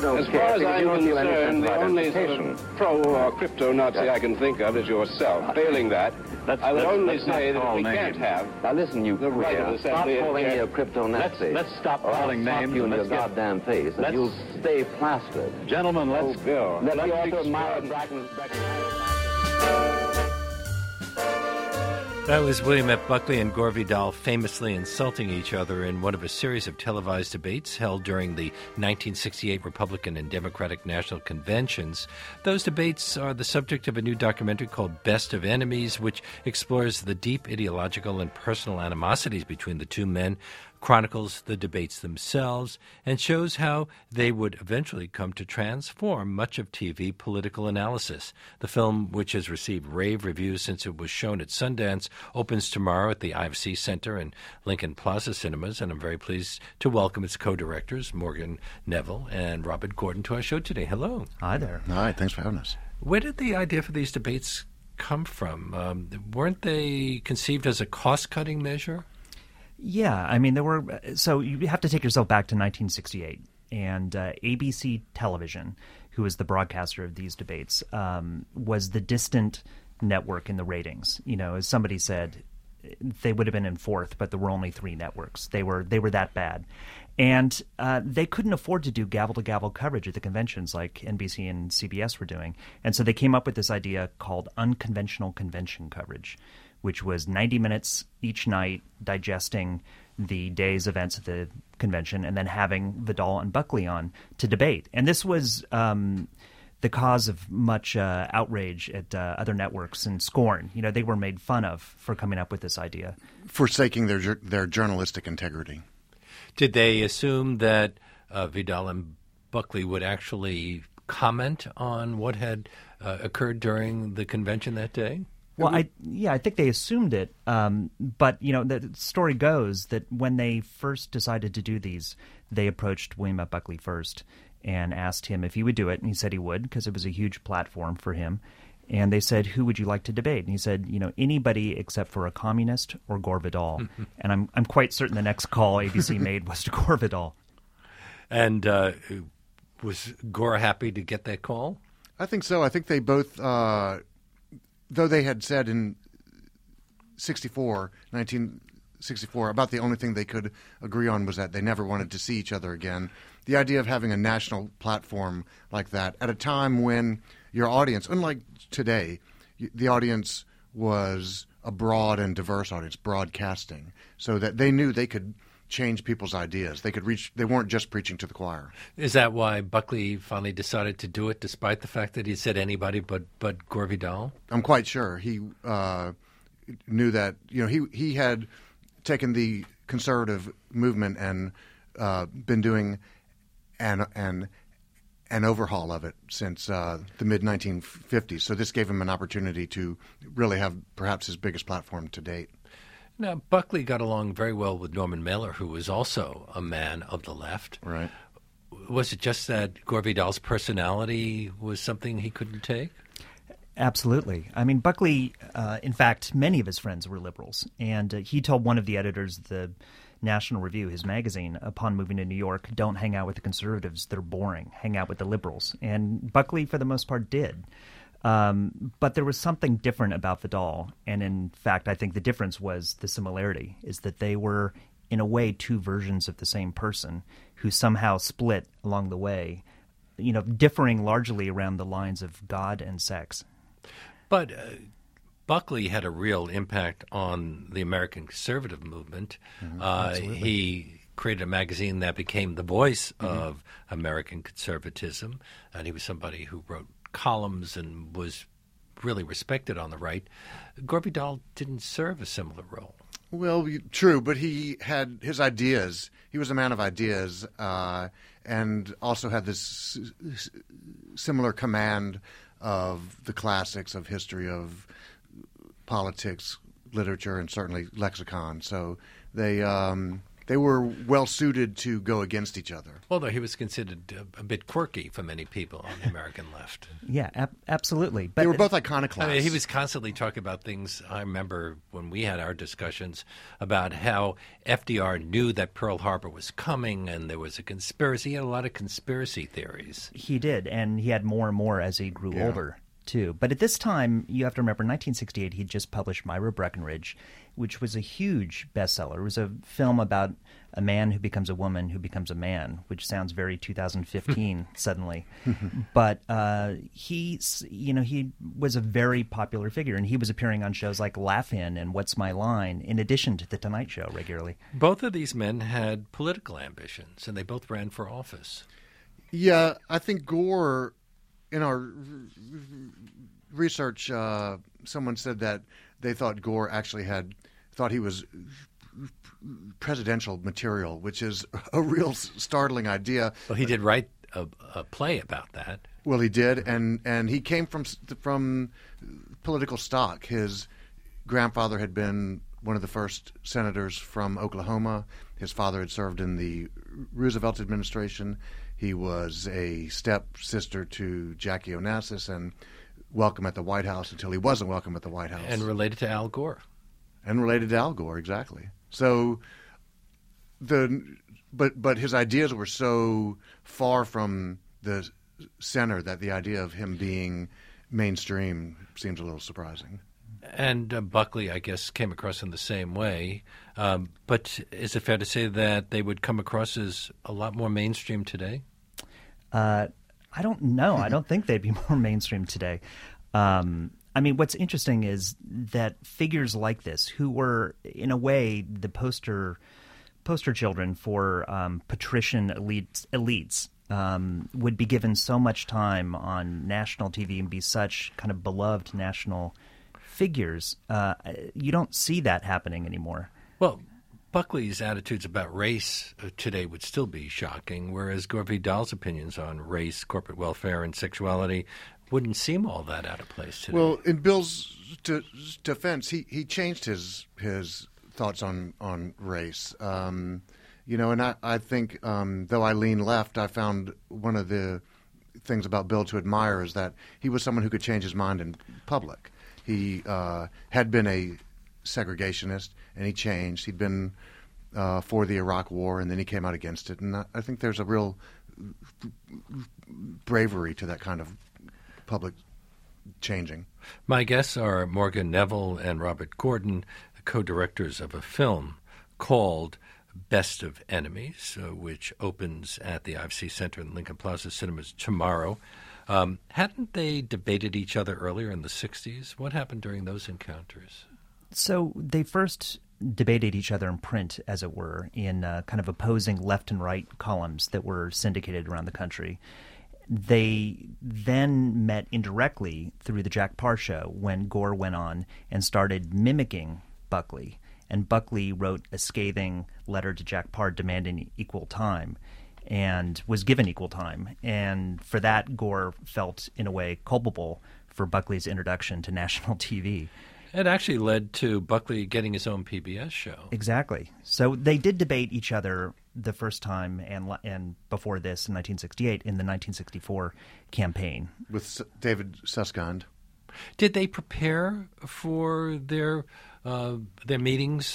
don't as care. far as You I'm don't feel any sense concerned, the of only sort identification. of pro or crypto-Nazi I can think of is yourself. Failing that, I would only say that if we can't have Now listen, you the right of stop assembly and calling me care- a crypto-Nazi. Let's stop or I'll calling slap names you in and your let's get- goddamn face, and let's- you'll stay plastered. Gentlemen, let's... Oh, Bill. Let the let's author of Myra explain. Bracken... That was William F. Buckley and Gore Vidal famously insulting each other in one of a series of televised debates held during the 1968 Republican and Democratic National Conventions. Those debates are the subject of a new documentary called Best of Enemies, which explores the deep ideological and personal animosities between the two men, chronicles the debates themselves, and shows how they would eventually come to transform much of TV political analysis. The film, which has received rave reviews since it was shown at Sundance, opens tomorrow at the IFC Center and Lincoln Plaza Cinemas, and I'm very pleased to welcome its co-directors, Morgan Neville and Robert Gordon, to our show today. Hello. Hi there. Hi, thanks for having us. Where did the idea for these debates come from? Weren't they conceived as a cost-cutting measure? Yeah, I mean, so you have to take yourself back to 1968, and ABC Television, who was the broadcaster of these debates, was the distant network in the ratings. You know, as somebody said, they would have been in fourth, but there were only three networks. They were that bad. And they couldn't afford to do gavel-to-gavel coverage at the conventions like NBC and CBS were doing. And so they came up with this idea called unconventional convention coverage, which was 90 minutes each night digesting the day's events at the convention and then having Vidal and Buckley on to debate. And this was the cause of much outrage at other networks and scorn. You know, they were made fun of for coming up with this idea. Forsaking their journalistic integrity. Did they assume that Vidal and Buckley would actually comment on what had occurred during the convention that day? Well, I think they assumed it, but you know, the story goes that when they first decided to do these, they approached William F. Buckley first and asked him if he would do it, and he said he would because it was a huge platform for him. And they said, "Who would you like to debate?" And he said, "You know, anybody except for a communist or Gore Vidal." And I'm quite certain the next call ABC made was to Gore Vidal. And was Gore happy to get that call? I think so. I think they both. Though they had said in 1964, about the only thing they could agree on was that they never wanted to see each other again. The idea of having a national platform like that at a time when your audience, unlike today, the audience was a broad and diverse audience, broadcasting, so that they knew they could change people's ideas. They could reach. They weren't just preaching to the choir. Is that why Buckley finally decided to do it, despite the fact that he said anybody but Gore Vidal? I'm quite sure he knew that. You know, he had taken the conservative movement and been doing an overhaul of it since the mid 1950s. So this gave him an opportunity to really have perhaps his biggest platform to date. Now, Buckley got along very well with Norman Mailer, who was also a man of the left. Right. Was it just that Gore Vidal's personality was something he couldn't take? Absolutely. I mean, Buckley, in fact, many of his friends were liberals. And he told one of the editors of the National Review, his magazine, upon moving to New York, don't hang out with the conservatives. They're boring. Hang out with the liberals. And Buckley, for the most part, did. But there was something different about Vidal, and in fact, I think the difference was the similarity, is that they were, in a way, two versions of the same person who somehow split along the way, you know, differing largely around the lines of God and sex. But Buckley had a real impact on the American conservative movement. He created a magazine that became the voice of American conservatism, and he was somebody who wrote columns and was really respected on the right. Gore Vidal didn't serve a similar role. Well, true, but he had his ideas. He was a man of ideas, and also had this similar command of the classics of history, of politics, literature, and certainly lexicon. So they they were well suited to go against each other. Although he was considered a bit quirky for many people on the American left. Yeah, absolutely. But They were both iconoclasts. I mean, he was constantly talking about things. I remember when we had our discussions about how FDR knew that Pearl Harbor was coming and there was a conspiracy. He had a lot of conspiracy theories. He did, and he had more and more as he grew older, too. But at this time, you have to remember, in 1968, he'd just published Myra Breckinridge, which was a huge bestseller. It was a film about a man who becomes a woman who becomes a man, which sounds very 2015 suddenly. But he was a very popular figure, and he was appearing on shows like Laugh-In and What's My Line, in addition to The Tonight Show regularly. Both of these men had political ambitions, and they both ran for office. Yeah, I think Gore, in our research, someone said that they thought Gore actually thought he was presidential material, which is a real startling idea. Well, he did write a play about that. Well, he did, and he came from political stock. His grandfather had been one of the first senators from Oklahoma. His father had served in the Roosevelt administration. He was a stepsister to Jackie Onassis and welcome at the White House until he wasn't welcome at the White House. And related to Al Gore. And related to Al Gore, exactly. So but his ideas were so far from the center that the idea of him being mainstream seems a little surprising. And Buckley, I guess, came across in the same way. But is it fair to say that they would come across as a lot more mainstream today? I don't know. I don't think they'd be more mainstream today. I mean, what's interesting is that figures like this, who were, in a way, the poster children for patrician elites, would be given so much time on national TV and be such kind of beloved national figures. You don't see that happening anymore. Well, Buckley's attitudes about race today would still be shocking, whereas Gore Vidal's opinions on race, corporate welfare, and sexuality wouldn't seem all that out of place today. Well, in Bill's defense, he changed his thoughts on race. And I think, though I lean left, I found one of the things about Bill to admire is that he was someone who could change his mind in public. He had been a segregationist, and he changed. He'd been for the Iraq War, and then he came out against it. And I think there's a real bravery to that kind of public changing. My guests are Morgan Neville and Robert Gordon, co-directors of a film called Best of Enemies, which opens at the IFC Center in Lincoln Plaza Cinemas tomorrow. Hadn't they debated each other earlier in the 60s? What happened during those encounters? So they first debated each other in print, as it were, in kind of opposing left and right columns that were syndicated around the country. They then met indirectly through the Jack Parr show when Gore went on and started mimicking Buckley. And Buckley wrote a scathing letter to Jack Parr demanding equal time and was given equal time. And for that, Gore felt, in a way, culpable for Buckley's introduction to national TV. It actually led to Buckley getting his own PBS show. Exactly. So they did debate each other the first time and before this in 1968 in the 1964 campaign. With David Susskind. Did they prepare for their meetings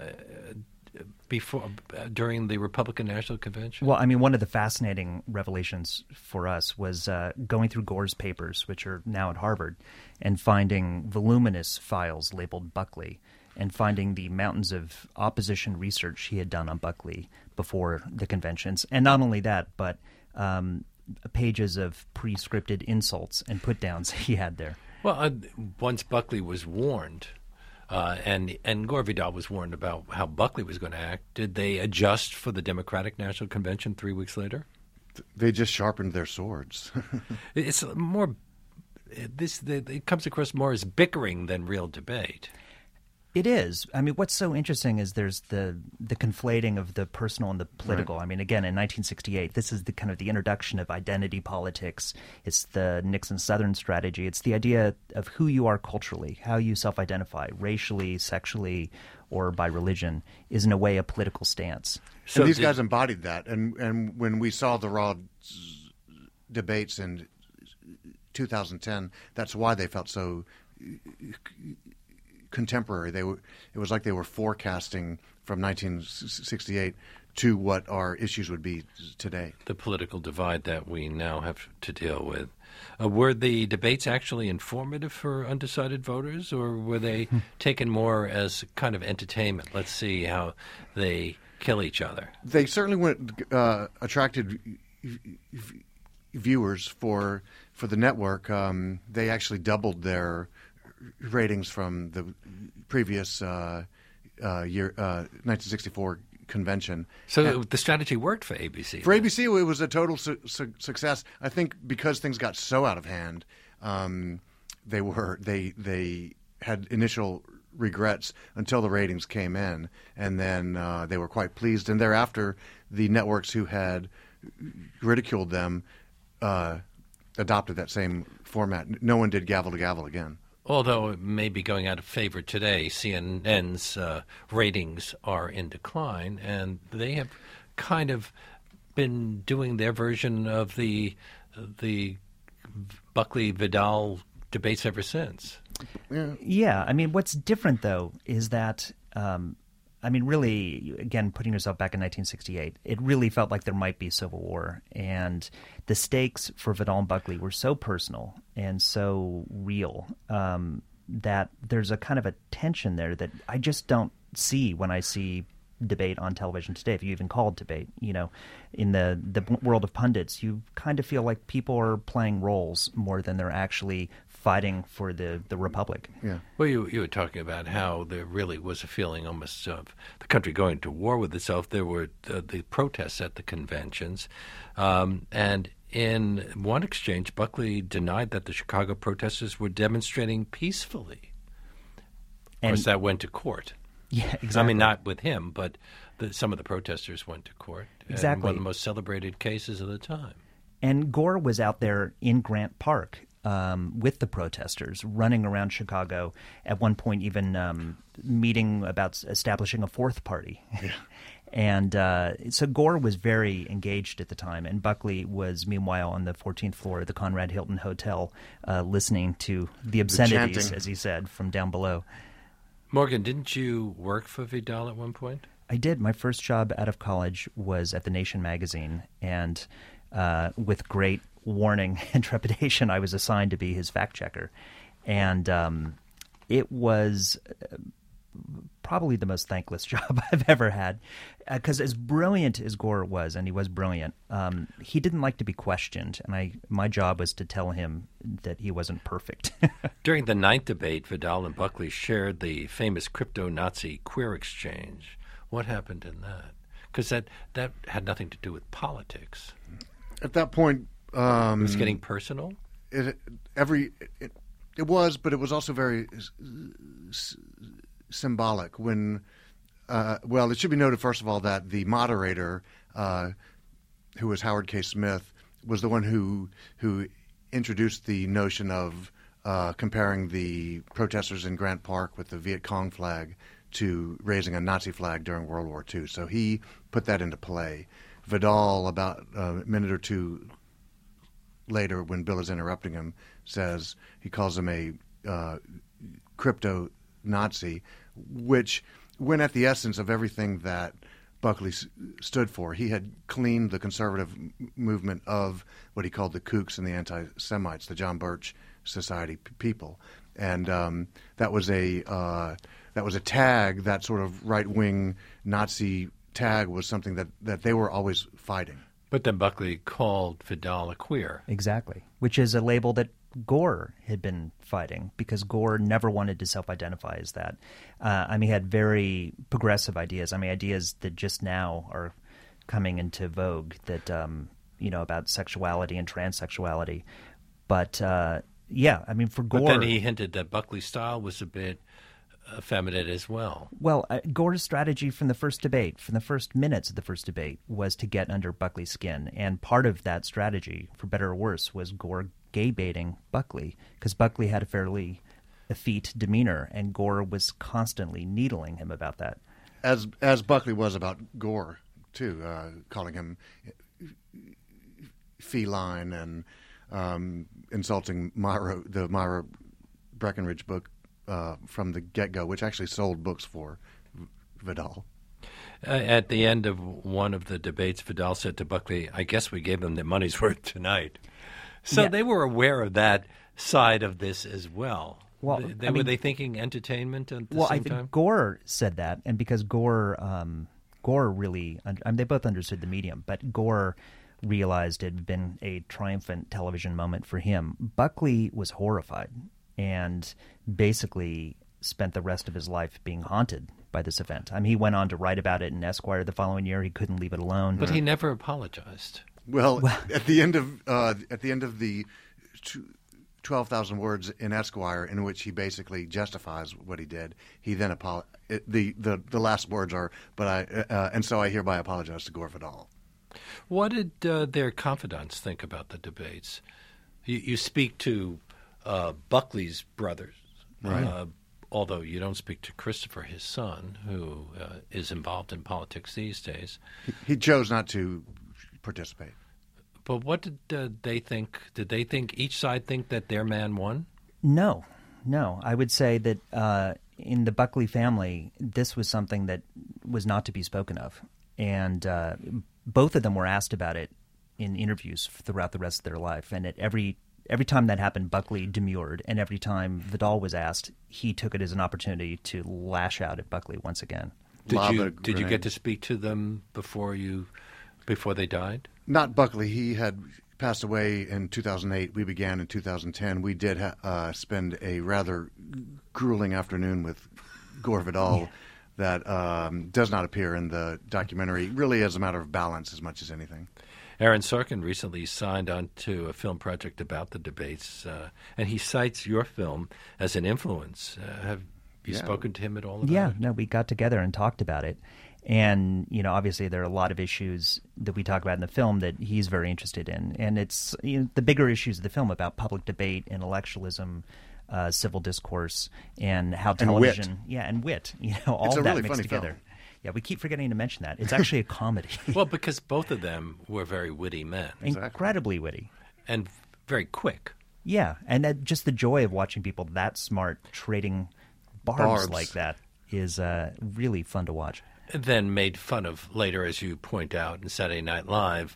during the Republican National Convention? Well, I mean, one of the fascinating revelations for us was going through Gore's papers, which are now at Harvard, and finding voluminous files labeled Buckley, and finding the mountains of opposition research he had done on Buckley before the conventions. And not only that, but pages of pre-scripted insults and put-downs he had there. Well, once Buckley was warned, and Gore Vidal was warned about how Buckley was going to act, did they adjust for the Democratic National Convention 3 weeks later? They just sharpened their swords. It's more it comes across more as bickering than real debate. It is. I mean, what's so interesting is there's the conflating of the personal and the political. Right. I mean, again, in 1968, this is the kind of the introduction of identity politics. It's the Nixon Southern strategy. It's the idea of who you are culturally, how you self-identify, racially, sexually, or by religion, is in a way a political stance. So these guys embodied that. And when we saw the raw debates in 2010, that's why they felt so contemporary. It was like they were forecasting from 1968 to what our issues would be today. The political divide that we now have to deal with. Were the debates actually informative for undecided voters, or were they taken more as kind of entertainment? Let's see how they kill each other. They certainly attracted viewers for the network. They actually doubled their ratings from the previous year 1964 convention. So the strategy worked for ABC. For ABC, it was a total success. I think because things got so out of hand, they had initial regrets until the ratings came in, and then they were quite pleased. And thereafter, the networks who had ridiculed them adopted that same format. No one did gavel to gavel again. Although it may be going out of favor today, CNN's ratings are in decline, and they have kind of been doing their version of the Buckley-Vidal debates ever since. Yeah. I mean, what's different, though, is that really, again, putting yourself back in 1968, it really felt like there might be civil war. And the stakes for Vidal and Buckley were so personal and so real that there's a kind of a tension there that I just don't see when I see debate on television today, if you even call it debate. You know, in the world of pundits, you kind of feel like people are playing roles more than they're actually fighting for the republic. Yeah. Well, you were talking about how there really was a feeling almost of the country going to war with itself. There were the protests at the conventions, and in one exchange, Buckley denied that the Chicago protesters were demonstrating peacefully. Of course, that went to court. Yeah, exactly. I mean, not with him, but some of the protesters went to court. Exactly. One of the most celebrated cases of the time. And Gore was out there in Grant Park with the protesters, running around Chicago, at one point even meeting about establishing a fourth party. Yeah. And so Gore was very engaged at the time, and Buckley was, meanwhile, on the 14th floor of the Conrad Hilton Hotel listening to the obscenities, as he said, from down below. Morgan, didn't you work for Vidal at one point? I did. My first job out of college was at The Nation magazine, and with great warning and trepidation, I was assigned to be his fact checker. And it was probably the most thankless job I've ever had, because as brilliant as Gore was, and he was brilliant, he didn't like to be questioned, and my job was to tell him that he wasn't perfect. During the ninth debate, Vidal and Buckley shared the famous crypto-Nazi queer exchange. What happened in that? Because that had nothing to do with politics. At that point, it was getting personal? It was, but it was also very symbolic. When, it should be noted, first of all, that the moderator, who was Howard K. Smith, was the one who introduced the notion of comparing the protesters in Grant Park with the Viet Cong flag to raising a Nazi flag during World War II. So he put that into play. Vidal, about a minute or two later, when Bill is interrupting him, says he calls him a crypto-Nazi, which went at the essence of everything that Buckley stood for. He had cleaned the conservative movement of what he called the kooks and the anti-Semites, the John Birch Society people, and that was a tag. That sort of right-wing Nazi tag was something that they were always fighting. But then Buckley called Vidal a queer. Exactly, which is a label that Gore had been fighting, because Gore never wanted to self-identify as that. He had very progressive ideas. Ideas that just now are coming into vogue, that, about sexuality and transsexuality. But, for Gore... But then he hinted that Buckley's style was a bit effeminate as well. Well, Gore's strategy from the first debate, from the first minutes of the first debate, was to get under Buckley's skin. And part of that strategy, for better or worse, was Gore gay-baiting Buckley, because Buckley had a fairly effete demeanor, and Gore was constantly needling him about that. As Buckley was about Gore, too, calling him feline and insulting the Myra Breckinridge book from the get-go, which actually sold books for Vidal. At the end of one of the debates, Vidal said to Buckley, "I guess we gave them their money's worth tonight." So they were aware of that side of this as well. Well, were they thinking entertainment at the same I think time? Gore said that, and because Gore really, they both understood the medium, but Gore realized it had been a triumphant television moment for him. Buckley was horrified and basically spent the rest of his life being haunted by this event. I mean, he went on to write about it in Esquire the following year. He couldn't leave it alone. But he never apologized. Well, at the end of the 12,000 words in Esquire, in which he basically justifies what he did, he then the last words are, and so I hereby apologize to Gore Vidal. What did their confidants think about the debates? You speak to Buckley's brothers, right. Although you don't speak to Christopher, his son, who is involved in politics these days. He chose not to participate. But what did they think? Did they think each side think that their man won? No. I would say that in the Buckley family, this was something that was not to be spoken of. And both of them were asked about it in interviews throughout the rest of their life. And at every time that happened, Buckley demurred. And every time Vidal was asked, he took it as an opportunity to lash out at Buckley once again. Did you get to speak to them before they died? Not Buckley. He had passed away in 2008. We began in 2010. We did spend a rather grueling afternoon with Gore Vidal that does not appear in the documentary, really as a matter of balance as much as anything. Aaron Sorkin recently signed on to a film project about the debates, and he cites your film as an influence. Have you spoken to him at all about it? Yeah, no, we got together and talked about it. And, obviously there are a lot of issues that we talk about in the film that he's very interested in. And it's the bigger issues of the film about public debate, intellectualism, civil discourse, and how television... And wit. All it's a that really mixed funny together. Film. Yeah, we keep forgetting to mention that. It's actually a comedy. Well, because both of them were very witty men. Exactly. Incredibly witty. And very quick. Yeah, and just the joy of watching people that smart trading barbs like that is really fun to watch. Then made fun of later, as you point out, in Saturday Night Live,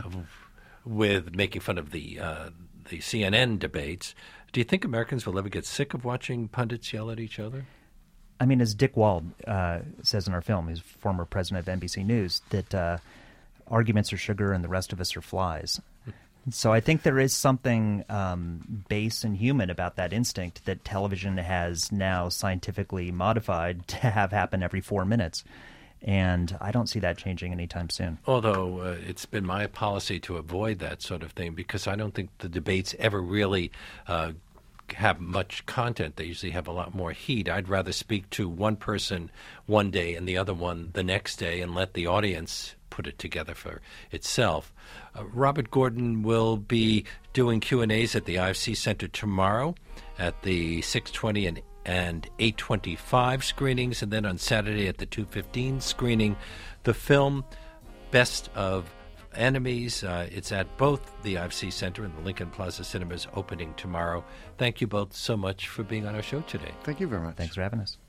with making fun of the CNN debates. Do you think Americans will ever get sick of watching pundits yell at each other? I mean, as Dick Wald says in our film, he's former president of NBC News, that arguments are sugar and the rest of us are flies. So I think there is something base and human about that instinct that television has now scientifically modified to have happen every 4 minutes. And I don't see that changing anytime soon. Although it's been my policy to avoid that sort of thing because I don't think the debates ever really have much content. They usually have a lot more heat. I'd rather speak to one person one day and the other one the next day and let the audience put it together for itself. Robert Gordon will be doing Q&As at the IFC Center tomorrow at the 6:20 and 8:25 screenings, and then on Saturday at the 2:15 screening. The film Best of Enemies, it's at both the IFC Center and the Lincoln Plaza Cinemas, opening tomorrow. Thank you both so much for being on our show today. Thank you very much. Thanks for having us.